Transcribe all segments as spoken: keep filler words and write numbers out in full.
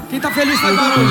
Quem tá feliz faz barulho.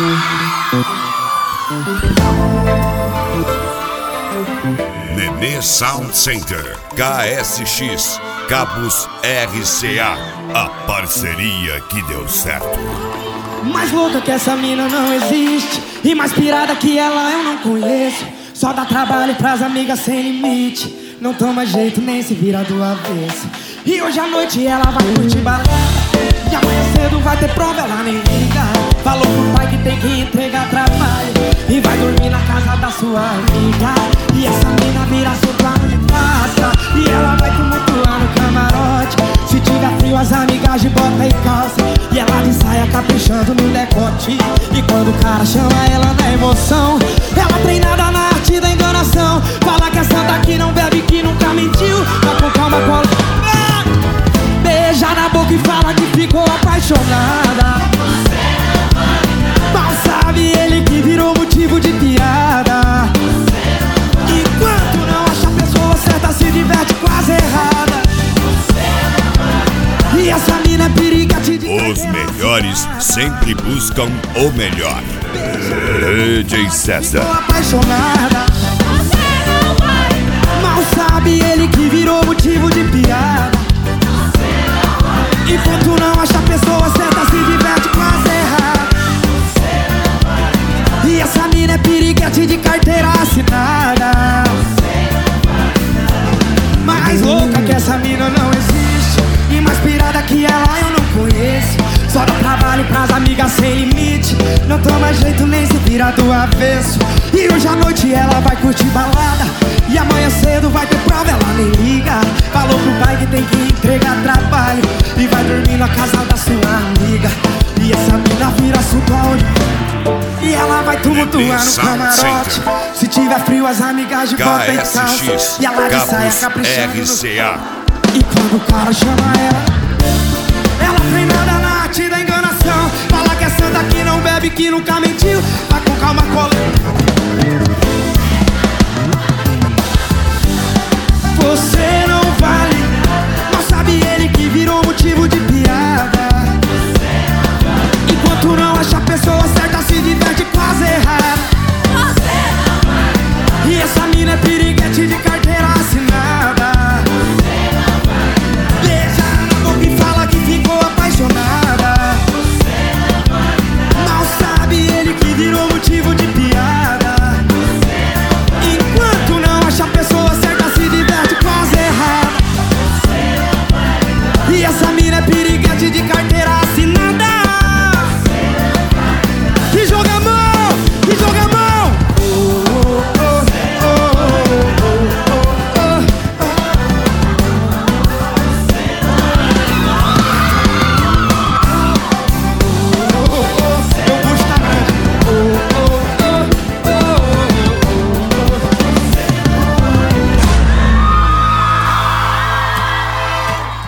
Nenê Sound Center, K S X, Cabos R C A, a parceria que deu certo. Mais louca que essa mina não existe, e mais pirada que ela eu não conheço. Só dá trabalho pras amigas sem limite, não toma jeito nem se vira do avesso. E hoje à noite ela vai curtir balada, e amanhã cedo vai ter prova, ela nem liga. Falou pro pai que tem que entregar trabalho, e vai dormir na casa da sua amiga. E essa mina vira seu plano de passa, e ela vai tumultuar no camarote. Se tiver frio as amigas de bota e calça, e ela de saia caprichando no decote. E quando o cara chama ela na emoção, ela treinada na arte da enganação. Fala que é santa que não bebe, que nunca mentiu. Vai com calma, cola, ah! Beija na boca e fala que ficou apaixonada. Mal sabe ele que virou motivo de piada. Enquanto não acha a pessoa certa, se diverte quase errada. E essa mina é periga te dizer. Os melhores sempre buscam o melhor. D J César. Apaixonada. Mal sabe ele que virou motivo de piada. Enquanto não acha a pessoa certa, se diverte quase errada. E essa mina é piriguete de carteira assinada. Mais louca que essa mina não existe, e mais pirada que ela eu não conheço. Só dá trabalho pras amigas sem limite, não toma jeito nem se vira do avesso. E hoje à noite ela vai curtir balada, e amanhã cedo vai ter prova, ela nem liga. Falou pro pai que tem que entregar trabalho, e vai dormir na casa da sua amiga. E essa mina vira assunto aonde, e ela vai tumultuar no camarote. Se tiver frio as amigas de bota e calça, e ela de saia caprichando R C A. E quando o cara chama ela, ela treinada na arte da enganação. Fala que é santa que não bebe, que nunca mentiu. Vai com calma, cola.